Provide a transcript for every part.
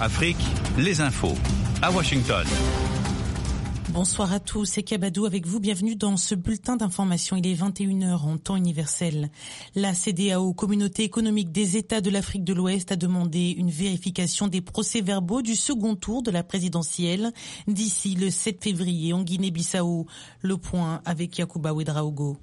Afrique, les infos. À Washington. Bonsoir à tous, c'est Kabadou avec vous. Bienvenue dans ce bulletin d'information. Il est 21h en temps universel. La CEDEAO, Communauté économique des États de l'Afrique de l'Ouest, a demandé une vérification des procès-verbaux du second tour de la présidentielle d'ici le 7 février en Guinée-Bissau. Le point avec Yacouba Ouedraogo.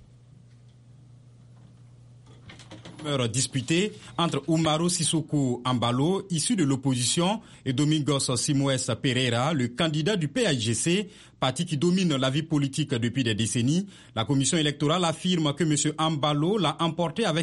Disputé entre Umaro Sissoko Embalo, issu de l'opposition, et Domingos Simoes Pereira, le candidat du PAIGC, parti qui domine la vie politique depuis des décennies. La commission électorale affirme que M. Embalo l'a emporté avec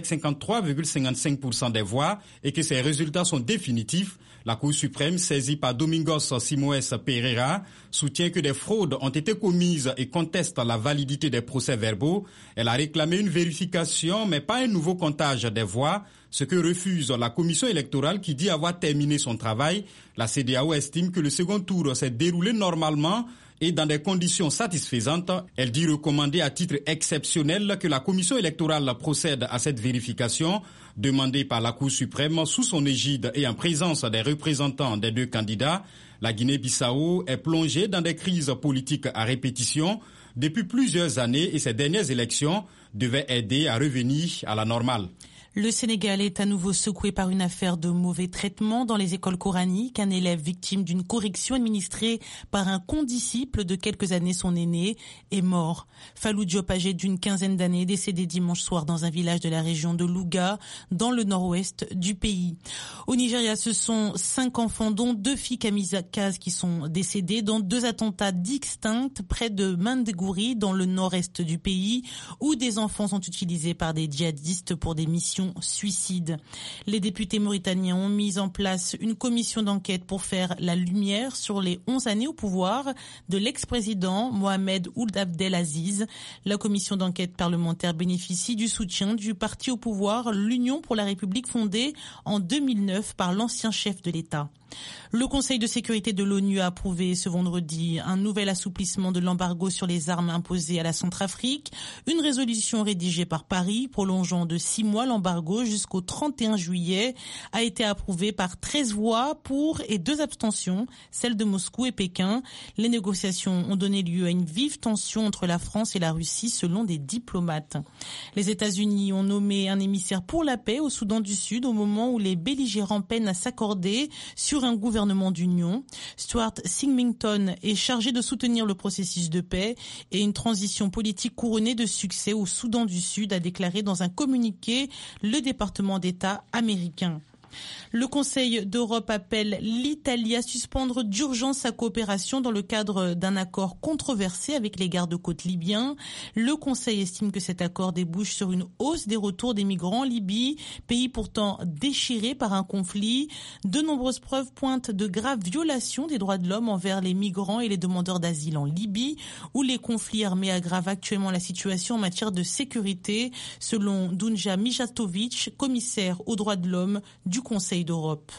53,55% des voix et que ses résultats sont définitifs. La Cour suprême, saisie par Domingos Simoes Pereira, soutient que des fraudes ont été commises et conteste la validité des procès-verbaux. Elle a réclamé une vérification, mais pas un nouveau comptage des voix, ce que refuse la commission électorale qui dit avoir terminé son travail. La CEDEAO estime que le second tour s'est déroulé normalement et dans des conditions satisfaisantes. Elle dit recommander à titre exceptionnel que la commission électorale procède à cette vérification demandée par la Cour suprême sous son égide et en présence des représentants des deux candidats. La Guinée-Bissau est plongée dans des crises politiques à répétition depuis plusieurs années et ces dernières élections devaient aider à revenir à la normale. Le Sénégal est à nouveau secoué par une affaire de mauvais traitement dans les écoles coraniques. Un élève victime d'une correction administrée par un condisciple de quelques années, son aîné, est mort. Fallou Diop, âgé d'une quinzaine d'années, décédé dimanche soir dans un village de la région de Louga, dans le nord-ouest du pays. Au Nigeria, ce sont 5 enfants, dont 2 filles kamikazes qui sont décédées dans 2 attentats distincts près de Maiduguri, dans le nord-est du pays, où des enfants sont utilisés par des djihadistes pour des missions suicide. Les députés mauritaniens ont mis en place une commission d'enquête pour faire la lumière sur les 11 années au pouvoir de l'ex-président Mohamed Ould Abdelaziz. La commission d'enquête parlementaire bénéficie du soutien du parti au pouvoir, l'Union pour la République, fondée en 2009 par l'ancien chef de l'État. Le Conseil de sécurité de l'ONU a approuvé ce vendredi un nouvel assouplissement de l'embargo sur les armes imposé à la Centrafrique. Une résolution rédigée par Paris prolongeant de 6 mois l'embargo jusqu'au 31 juillet a été approuvée par 13 voix pour et 2 abstentions, celles de Moscou et Pékin. Les négociations ont donné lieu à une vive tension entre la France et la Russie selon des diplomates. Les États-Unis ont nommé un émissaire pour la paix au Soudan du Sud au moment où les belligérants peinent à s'accorder sur un gouvernement d'union. Stuart Symington est chargé de soutenir le processus de paix et une transition politique couronnée de succès au Soudan du Sud, a déclaré dans un communiqué le département d'État américain. Le Conseil d'Europe appelle l'Italie à suspendre d'urgence sa coopération dans le cadre d'un accord controversé avec les gardes-côtes libyens. Le Conseil estime que cet accord débouche sur une hausse des retours des migrants en Libye, pays pourtant déchiré par un conflit. De nombreuses preuves pointent de graves violations des droits de l'homme envers les migrants et les demandeurs d'asile en Libye, où les conflits armés aggravent actuellement la situation en matière de sécurité, selon Dunja Mijatovic, commissaire aux droits de l'homme du Conseil d'Europe.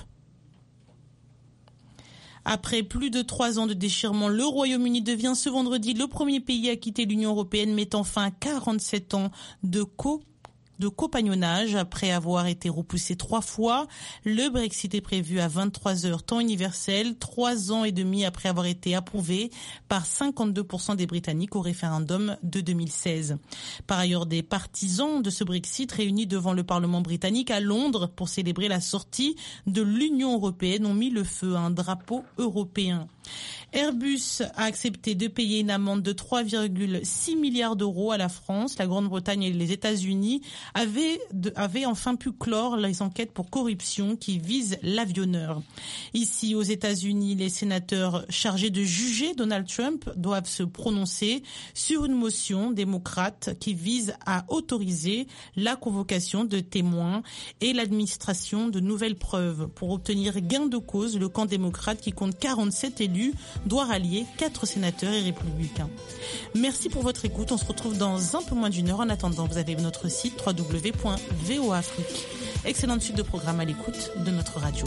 Après plus de 3 ans de déchirement, le Royaume-Uni devient ce vendredi le premier pays à quitter l'Union européenne, mettant fin à 47 ans de compagnonnage après avoir été repoussé 3 fois. Le Brexit est prévu à 23h temps universel, 3 ans et demi après avoir été approuvé par 52% des Britanniques au référendum de 2016. Par ailleurs, des partisans de ce Brexit réunis devant le Parlement britannique à Londres pour célébrer la sortie de l'Union européenne ont mis le feu à un drapeau européen. Airbus a accepté de payer une amende de 3,6 milliards d'euros à la France. La Grande-Bretagne et les États-Unis avaient enfin pu clore les enquêtes pour corruption qui visent l'avionneur. Ici, aux États-Unis, les sénateurs chargés de juger Donald Trump doivent se prononcer sur une motion démocrate qui vise à autoriser la convocation de témoins et l'administration de nouvelles preuves. Pour obtenir gain de cause, le camp démocrate, qui compte 47 élus, doit rallier 4 sénateurs et républicains. Merci pour votre écoute. On se retrouve dans un peu moins d'1 heure. En attendant, vous avez notre site www.voafrique. Excellente suite de programme à l'écoute de notre radio.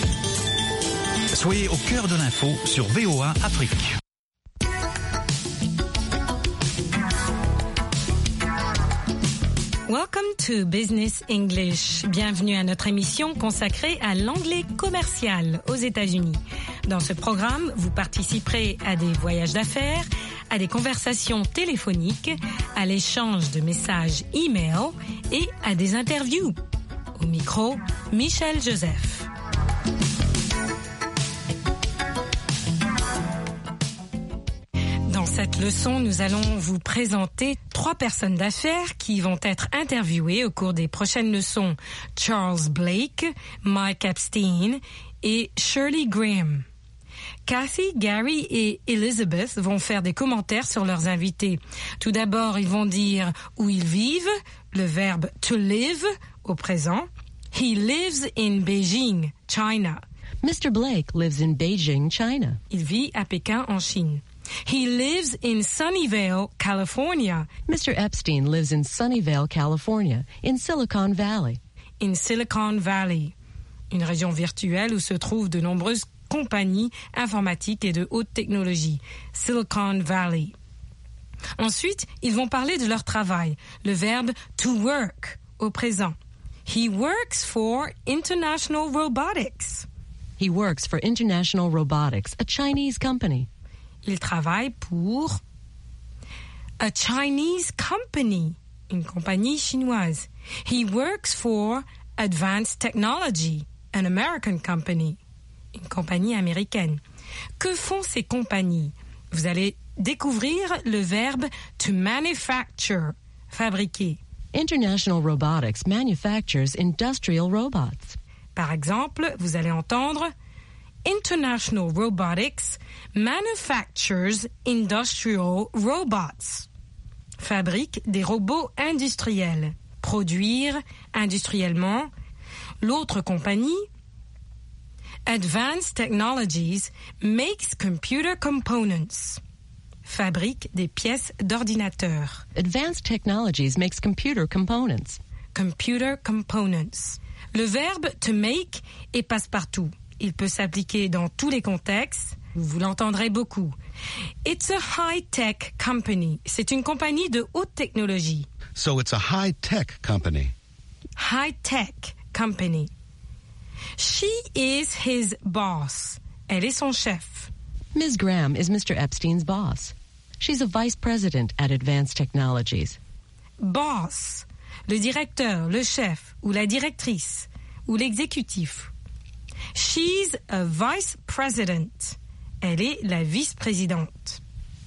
Soyez au cœur de l'info sur VOA Afrique. Welcome to Business English. Bienvenue à notre émission consacrée à l'anglais commercial aux États-Unis. Dans ce programme, vous participerez à des voyages d'affaires, à des conversations téléphoniques, à l'échange de messages e-mail et à des interviews. Au micro, Michel Joseph. Dans cette leçon, nous allons vous présenter 3 personnes d'affaires qui vont être interviewées au cours des prochaines leçons. Charles Blake, Mike Epstein et Shirley Graham. Kathy, Gary et Elizabeth vont faire des commentaires sur leurs invités. Tout d'abord, ils vont dire où ils vivent, le verbe to live au présent. He lives in Beijing, China. Mr. Blake lives in Beijing, China. Il vit à Pékin, en Chine. He lives in Sunnyvale, California. Mr. Epstein lives in Sunnyvale, California, in Silicon Valley. In Silicon Valley, une région virtuelle où se trouvent de nombreuses compagnies informatiques et de haute technologie. Silicon Valley. Ensuite, ils vont parler de leur travail, le verbe to work au présent. He works for International Robotics. He works for International Robotics, a Chinese company. Il travaille pour a Chinese company, une compagnie chinoise. He works for Advanced Technology, an American company, une compagnie américaine. Que font ces compagnies? Vous allez découvrir le verbe to manufacture, fabriquer. International Robotics manufactures industrial robots. Par exemple, vous allez entendre International Robotics manufactures industrial robots. Fabrique des robots industriels. Produire industriellement. L'autre compagnie, Advanced Technologies makes computer components. Fabrique des pièces d'ordinateur. Advanced Technologies makes computer components. Computer components. Le verbe to make est passe-partout. Il peut s'appliquer dans tous les contextes. Vous l'entendrez beaucoup. It's a high-tech company. C'est une compagnie de haute technologie. So it's a high-tech company. High-tech company. She is his boss. Elle est son chef. Ms. Graham is Mr. Epstein's boss. She's a vice president at Advanced Technologies. Boss, le directeur, le chef, ou la directrice, ou l'exécutif. She's a vice president. Elle est la vice-présidente.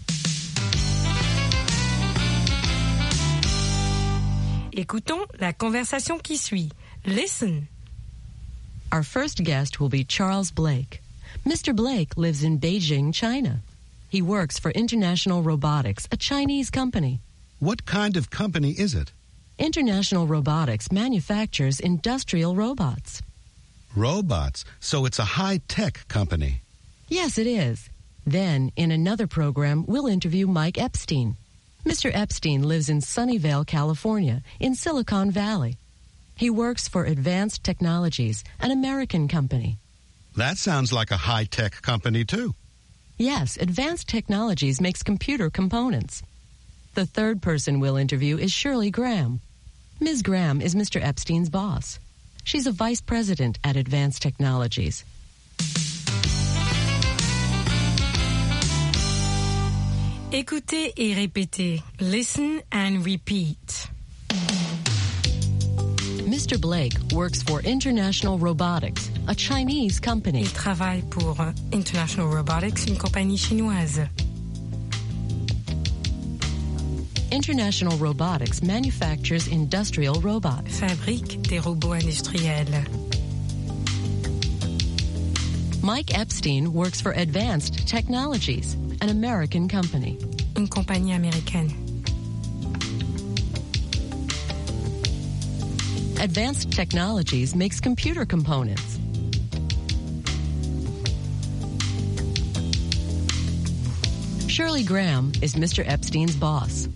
Écoutons la conversation qui suit. Listen. Our first guest will be Charles Blake. Mr. Blake lives in Beijing, China. He works for International Robotics, a Chinese company. What kind of company is it? International Robotics manufactures industrial robots. Robots. So it's a high-tech company. Yes, it is. Then, in another program, we'll interview Mike Epstein. Mr. Epstein lives in Sunnyvale, California, in Silicon Valley. He works for Advanced Technologies, an American company. That sounds like a high-tech company, too. Yes, Advanced Technologies makes computer components. The third person we'll interview is Shirley Graham. Ms. Graham is Mr. Epstein's boss. She's a vice president at Advanced Technologies. Écoutez et répétez. Listen and repeat. Mr. Blake works for International Robotics, a Chinese company. Il travaille pour International Robotics, une compagnie chinoise. International Robotics manufactures industrial robots. Fabrique des robots industriels. Mike Epstein works for Advanced Technologies, an American company. Une compagnie américaine. Advanced Technologies makes computer components. Shirley Graham is Mr. Epstein's boss.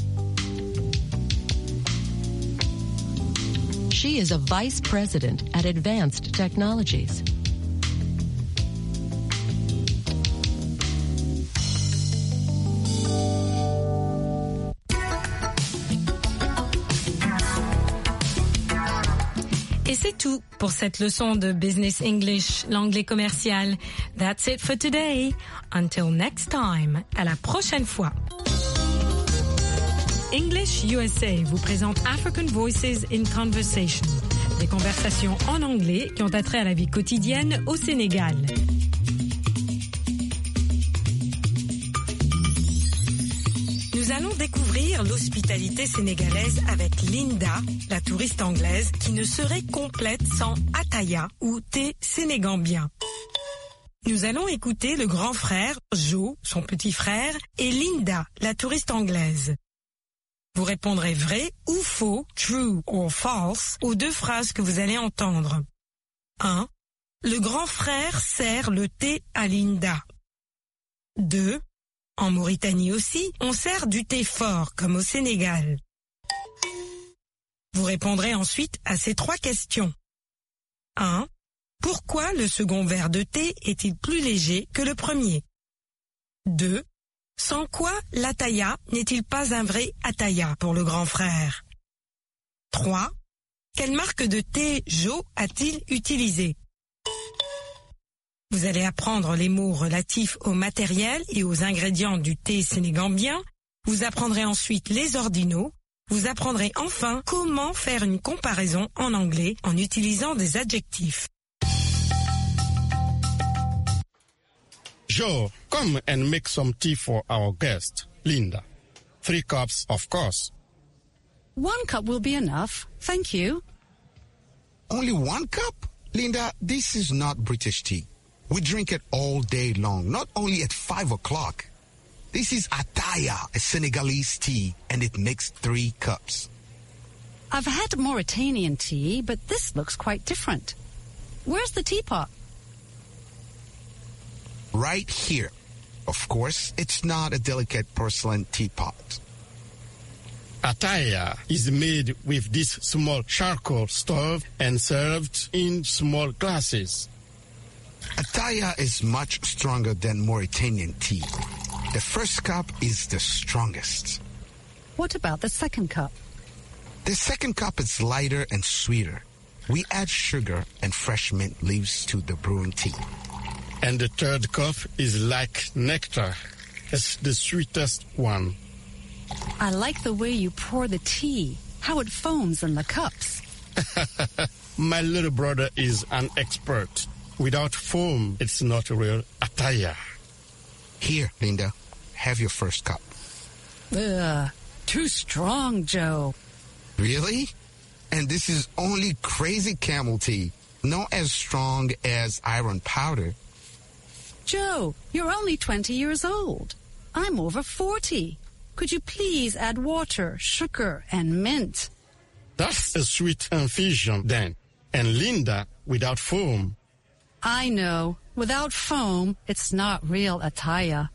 She is a vice president at Advanced Technologies. C'est tout pour cette leçon de Business English, l'anglais commercial. That's it for today. Until next time. À la prochaine fois. English USA vous présente African Voices in Conversation. Des conversations en anglais qui ont attrait à la vie quotidienne au Sénégal. Nous allons découvrir l'hospitalité sénégalaise avec Linda, la touriste anglaise, qui ne serait complète sans ataya ou thé sénégambien. Nous allons écouter le grand frère, Joe, son petit frère, et Linda, la touriste anglaise. Vous répondrez vrai ou faux, true or false, aux deux phrases que vous allez entendre. 1. Le grand frère sert le thé à Linda. 2. En Mauritanie aussi, on sert du thé fort, comme au Sénégal. Vous répondrez ensuite à ces 3 questions. 1. Pourquoi le second verre de thé est-il plus léger que le premier? 2. Sans quoi l'ataya n'est-il pas un vrai ataya pour le grand frère? 3. Quelle marque de thé Joe a-t-il utilisé? Vous allez apprendre les mots relatifs au matériel et aux ingrédients du thé sénégambien. Vous apprendrez ensuite les ordinaux. Vous apprendrez enfin comment faire une comparaison en anglais en utilisant des adjectifs. Joe, come and make some tea for our guest, Linda. 3 cups, of course. 1 cup will be enough. Thank you. Only 1 cup? Linda, this is not British tea. We drink it all day long, not only at 5 o'clock. This is ataya, a Senegalese tea, and it makes 3 cups. I've had Mauritanian tea, but this looks quite different. Where's the teapot? Right here. Of course, it's not a delicate porcelain teapot. Ataya is made with this small charcoal stove and served in small glasses. Ataya is much stronger than Mauritanian tea. The first cup is the strongest. What about the second cup? The second cup is lighter and sweeter. We add sugar and fresh mint leaves to the brewing tea. And the third cup is like nectar. It's the sweetest one. I like the way you pour the tea, how it foams in the cups. My little brother is an expert. Without foam, it's not real ataya. Here, Linda, have your first cup. Ugh, too strong, Joe. Really? And this is only crazy camel tea, not as strong as iron powder. Joe, you're only 20 years old. I'm over 40. Could you please add water, sugar, and mint? That's a sweet infusion then. And Linda, without foam. I know. Without foam, it's not real ataya.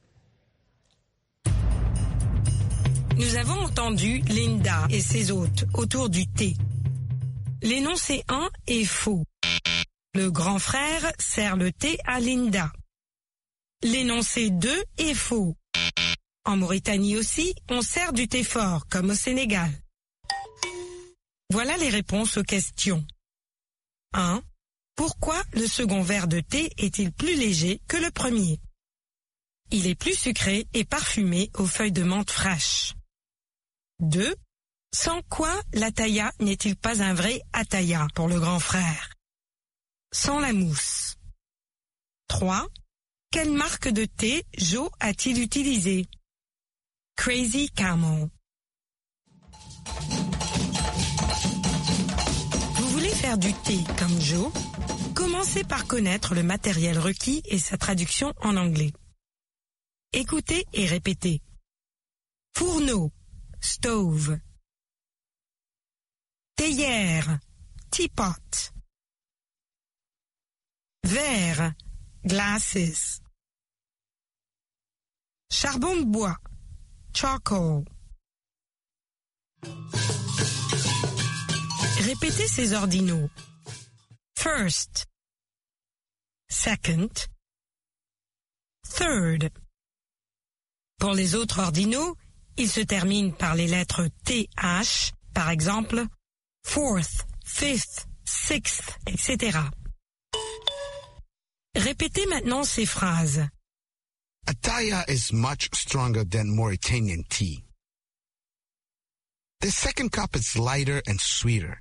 Nous avons entendu Linda et ses hôtes autour du thé. L'énoncé 1 est faux. Le grand frère sert le thé à Linda. L'énoncé 2 est faux. En Mauritanie aussi, on sert du thé fort, comme au Sénégal. Voilà les réponses aux questions. 1. Pourquoi le second verre de thé est-il plus léger que le premier? Il est plus sucré et parfumé aux feuilles de menthe fraîches. 2. Sans quoi l'ataya n'est-il pas un vrai ataya pour le grand frère? Sans la mousse. 3. Quelle marque de thé Joe a-t-il utilisé? Crazy Camel. Vous voulez faire du thé comme Joe? Commencez par connaître le matériel requis et sa traduction en anglais. Écoutez et répétez. Fourneau, stove. Théière, teapot. Verre, glasses. Charbon de bois, charcoal. Répétez ces ordinaux. First, second, third. Pour les autres ordinaux, ils se terminent par les lettres TH, par exemple, fourth, fifth, sixth, etc. Répétez maintenant ces phrases. Ataya is much stronger than Mauritanian tea. The second cup is lighter and sweeter.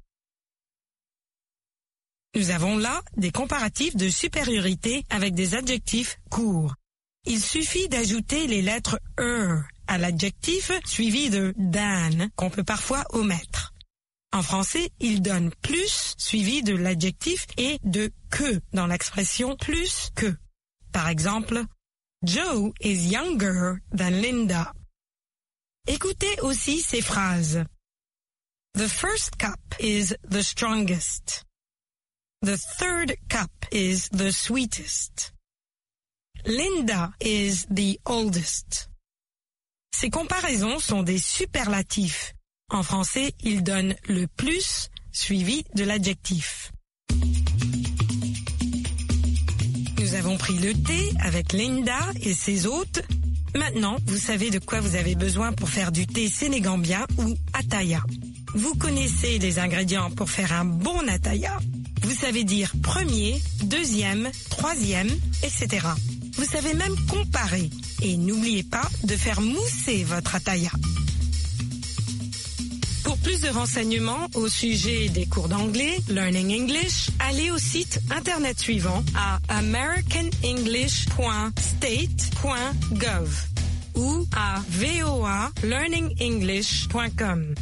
Nous avons là des comparatifs de supériorité avec des adjectifs courts. Il suffit d'ajouter les lettres « à l'adjectif suivi de « than » qu'on peut parfois omettre. En français, il donne « plus » suivi de l'adjectif et de « que » dans l'expression « plus que ». Par exemple, Joe is younger than Linda. Écoutez aussi ces phrases. The first cup is the strongest. The third cup is the sweetest. Linda is the oldest. Ces comparaisons sont des superlatifs. En français, ils donnent le plus suivi de l'adjectif. Nous avons pris le thé avec Linda et ses hôtes. Maintenant, vous savez de quoi vous avez besoin pour faire du thé sénégambien ou ataya. Vous connaissez les ingrédients pour faire un bon ataya. Vous savez dire premier, deuxième, troisième, etc. Vous savez même comparer. Et n'oubliez pas de faire mousser votre ataya. Pour plus de renseignements au sujet des cours d'anglais, Learning English, allez au site internet suivant à americanenglish.state.gov ou à voalearningenglish.com.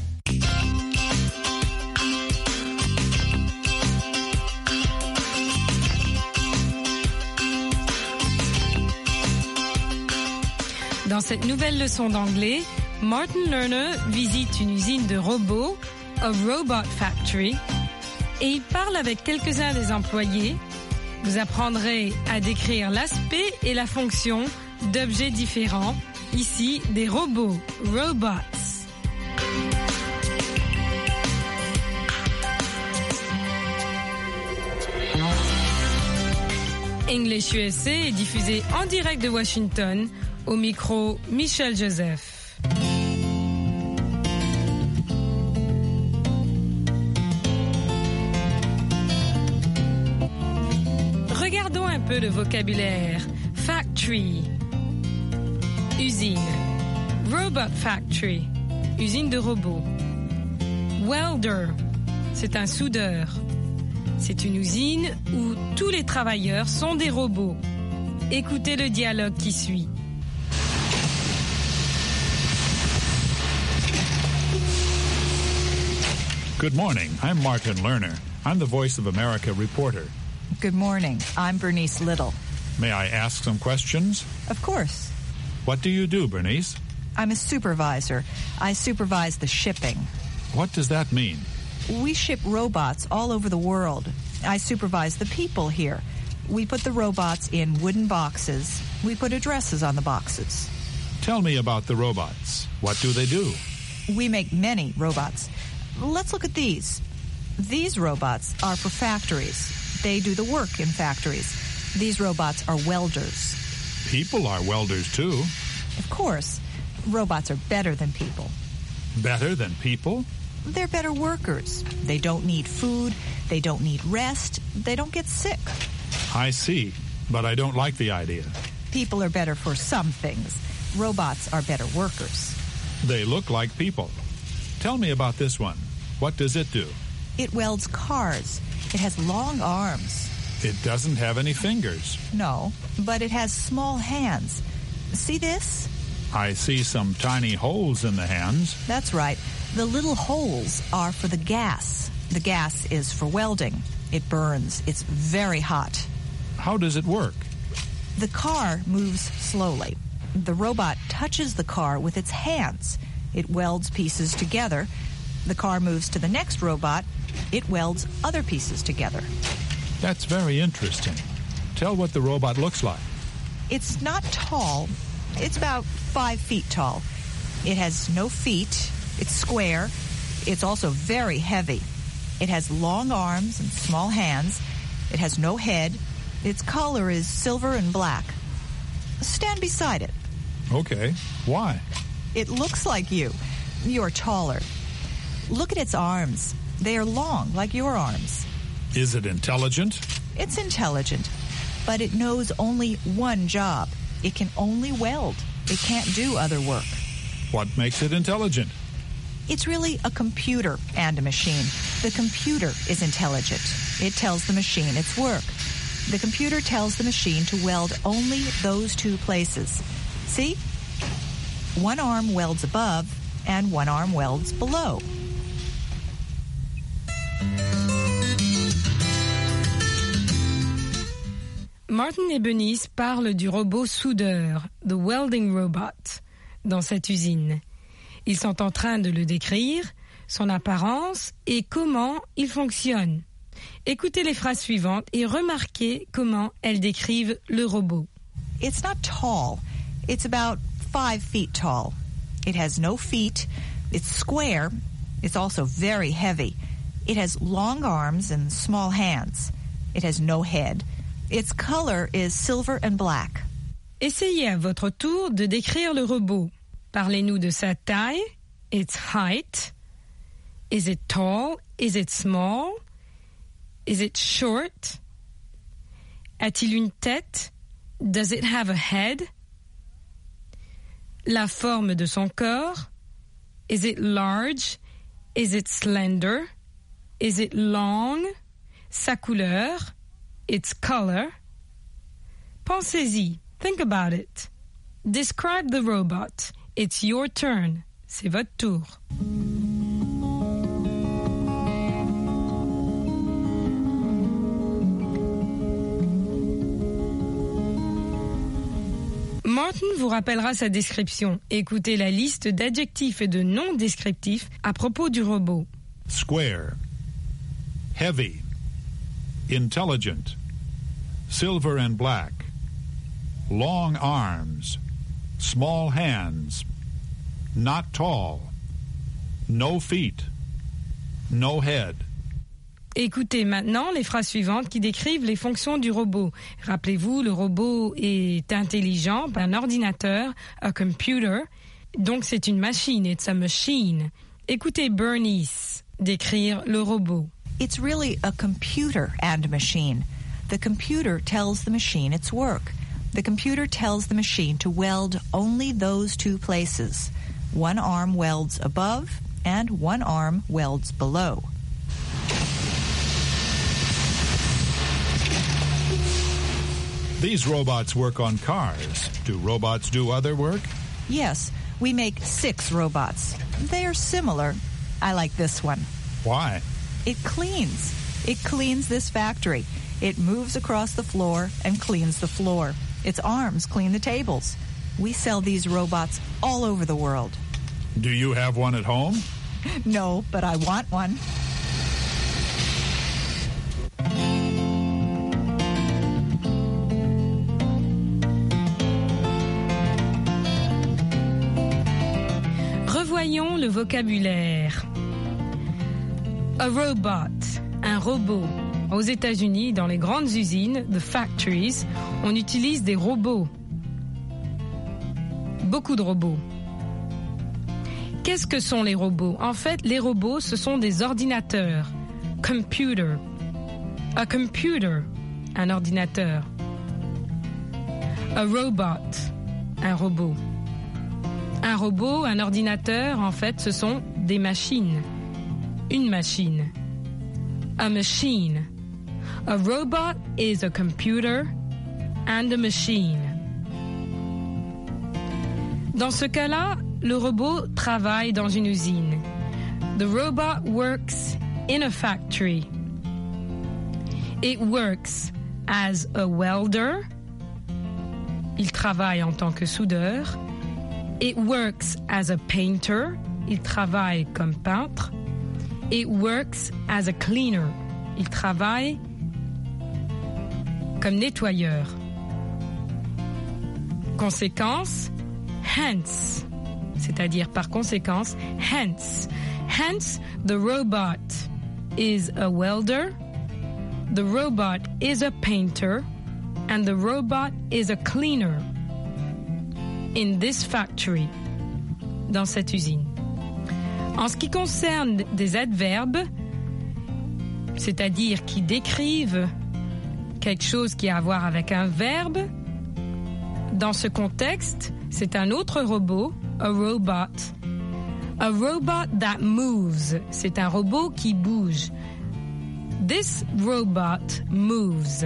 Dans cette nouvelle leçon d'anglais, Martin Lerner visite une usine de robots, a robot factory, et il parle avec quelques-uns des employés. Vous apprendrez à décrire l'aspect et la fonction d'objets différents, ici des robots, robots. English USA est diffusé en direct de Washington, au micro Michel Joseph. Regardons un peu le vocabulaire. Factory, usine. Robot factory, usine de robots. Welder, c'est un soudeur. C'est une usine où tous les travailleurs sont des robots. Écoutez le dialogue qui suit. Good morning. I'm Martin Lerner. I'm the Voice of America reporter. Good morning. I'm Bernice Little. May I ask some questions? Of course. What do you do, Bernice? I'm a supervisor. I supervise the shipping. What does that mean? We ship robots all over the world. I supervise the people here. We put the robots in wooden boxes. We put addresses on the boxes. Tell me about the robots. What do they do? We make many robots. Let's look at these. These robots are for factories. They do the work in factories. These robots are welders. People are welders, too. Of course. Robots are better than people. Better than people? They're better workers. They don't need food. They don't need rest. They don't get sick. I see, but I don't like the idea. People are better for some things. Robots are better workers. They look like people. Tell me about this one. What does it do? It welds cars. It has long arms. It doesn't have any fingers. No, but it has small hands. See this? I see some tiny holes in the hands. That's right. The little holes are for the gas. The gas is for welding. It burns. It's very hot. How does it work? The car moves slowly. The robot touches the car with its hands. It welds pieces together. The car moves to the next robot. It welds other pieces together. That's very interesting. Tell what the robot looks like. It's not tall. It's about 5 feet tall. It has no feet. It's square. It's also very heavy. It has long arms and small hands. It has no head. Its color is silver and black. Stand beside it. Okay. Why? It looks like you. You're taller. Look at its arms. They are long, like your arms. Is it intelligent? It's intelligent, but it knows only one job. It can only weld. It can't do other work. What makes it intelligent? It's really a computer and a machine. The computer is intelligent. It tells the machine its work. The computer tells the machine to weld only those two places. See? One arm welds above and one arm welds below. Martin et Benis parlent du robot soudeur, the welding robot, dans cette usine. Ils sont en train de le décrire, son apparence et comment il fonctionne. Écoutez les phrases suivantes et remarquez comment elles décrivent le robot. It's not tall. It's about 5 feet tall. It has no feet. It's square. It's also very heavy. It has long arms and small hands. It has no head. Its color is silver and black. Essayez à votre tour de décrire le robot. Parlez-nous de sa taille, its height. Is it tall? Is it small? Is it short? A-t-il une tête? Does it have a head? La forme de son corps? Is it large? Is it slender? Is it long? Sa couleur? Its color? Pensez-y. Think about it. Describe the robot. It's your turn. C'est votre tour. Martin vous rappellera sa description. Écoutez la liste d'adjectifs et de noms descriptifs à propos du robot. Square. Heavy. Intelligent. Silver and black. Long arms. Small hands. Not tall. No feet. No head. Écoutez maintenant les phrases suivantes qui décrivent les fonctions du robot. Rappelez-vous, le robot est intelligent, un ordinateur, a computer, donc c'est une machine, it's a machine. Écoutez Bernice décrire le robot. It's really a computer and a machine. The computer tells the machine its work. The computer tells the machine to weld only those two places. One arm welds above and one arm welds below. These robots work on cars. Do robots do other work? Yes, we make 6 robots. They are similar. I like this one. Why? It cleans. It cleans this factory. It moves across the floor and cleans the floor. Its arms clean the tables. We sell these robots all over the world. Do you have one at home? No, but I want one. Revoyons le vocabulaire. A robot, un robot. Aux États-Unis, dans les grandes usines, the factories, on utilise des robots. Beaucoup de robots. Qu'est-ce que sont les robots? En fait, les robots, ce sont des ordinateurs. Computer. A computer, un ordinateur. A robot, un robot. Un robot, un ordinateur, en fait, ce sont des machines. Une machine. A machine. A robot is a computer and a machine. Dans ce cas-là, le robot travaille dans une usine. The robot works in a factory. It works as a welder. Il travaille en tant que soudeur. It works as a painter. Il travaille comme peintre. It works as a cleaner. Il travaille comme nettoyeur. Conséquence, hence, c'est-à-dire par conséquence, hence. Hence, the robot is a welder, the robot is a painter, and the robot is a cleaner in this factory, dans cette usine. En ce qui concerne des adverbes, c'est-à-dire qui décrivent quelque chose qui a à voir avec un verbe. Dans ce contexte, c'est un autre robot, a robot. A robot that moves, c'est un robot qui bouge. This robot moves.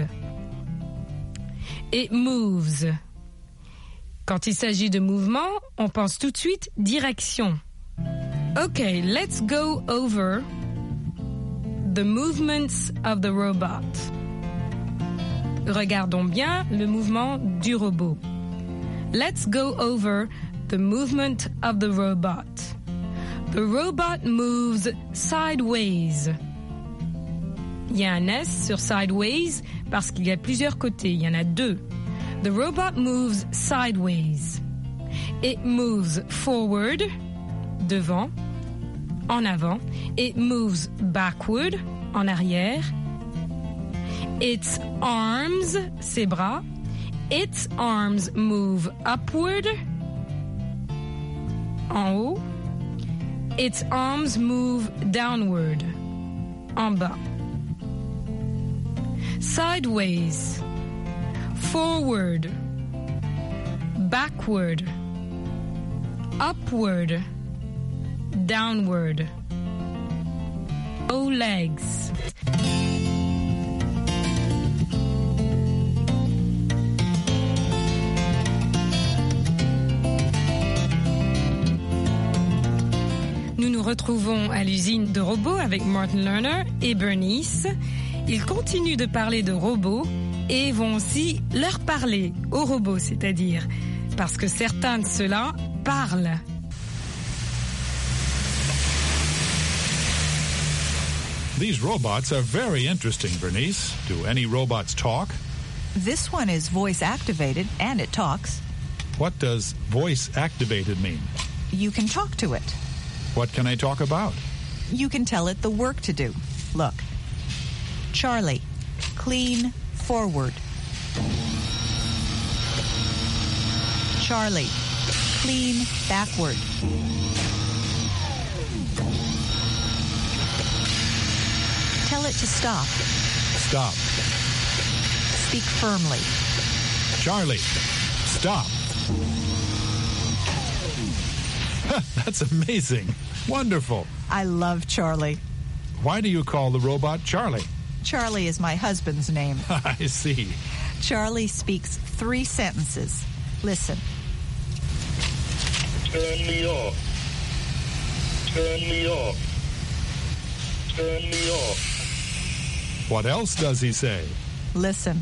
It moves. Quand il s'agit de mouvement, on pense tout de suite direction. Okay, let's go over the movements of the robot. Regardons bien le mouvement du robot. Let's go over the movement of the robot. The robot moves sideways. Il y a un S sur sideways parce qu'il y a plusieurs côtés. Il y en a deux. The robot moves sideways. It moves forward, devant, en avant. It moves backward, en arrière. Its arms, ses bras. Its arms move upward, en haut. Its arms move downward, en bas. Sideways, forward, backward, upward, downward. No legs. Nous nous retrouvons à l'usine de robots avec Martin Lerner et Bernice. Ils continuent de parler de robots et vont aussi leur parler aux robots, c'est-à-dire parce que certains de ceux-là parlent. These robots are very interesting, Bernice. Do any robots talk? This one is voice activated and it talks. What does voice activated mean? You can talk to it. What can I talk about? You can tell it the work to do. Look. Charlie, clean forward. Charlie, clean backward. Tell it to stop. Stop. Speak firmly. Charlie, stop. That's amazing. Wonderful. I love Charlie. Why do you call the robot Charlie? Charlie is my husband's name. I see. Charlie speaks 3 sentences. Listen. Turn me off. Turn me off. Turn me off. What else does he say? Listen.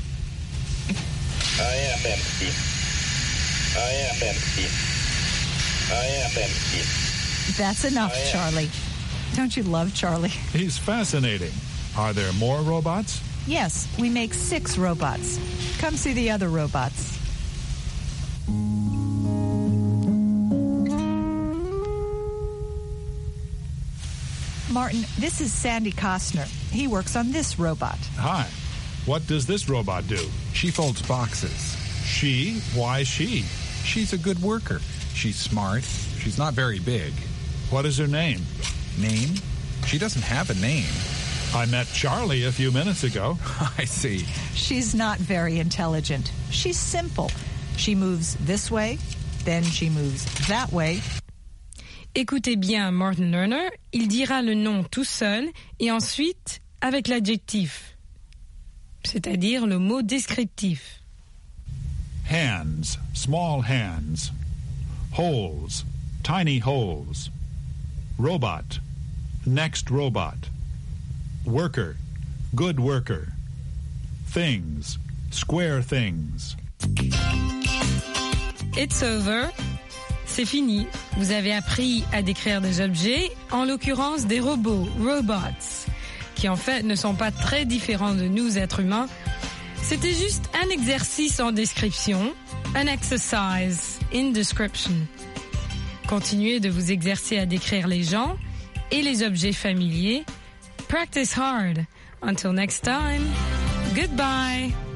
I am empty. I am empty. I am empty. That's enough, Charlie. Don't you love Charlie? He's fascinating. Are there more robots? Yes, we make 6 robots. Come see the other robots. Martin, this is Sandy Costner. He works on this robot. Hi. What does this robot do? She folds boxes. She? Why she? She's a good worker. She's smart. She's not very big. What is her name? Name? She doesn't have a name. I met Charlie a few minutes ago. I see. She's not very intelligent. She's simple. She moves this way, then she moves that way. Écoutez bien Martin Lerner, il dira le nom tout seul et ensuite avec l'adjectif, c'est-à-dire le mot descriptif. Hands, small hands. Holes, tiny holes. Robot, next robot. Worker, good worker. Things, square things. It's over. C'est fini. Vous avez appris à décrire des objets, en l'occurrence des robots, robots, qui en fait ne sont pas très différents de nous êtres humains. C'était juste un exercice en description, an exercise in description. Continuez de vous exercer à décrire les gens et les objets familiers. Practice hard. Until next time, goodbye.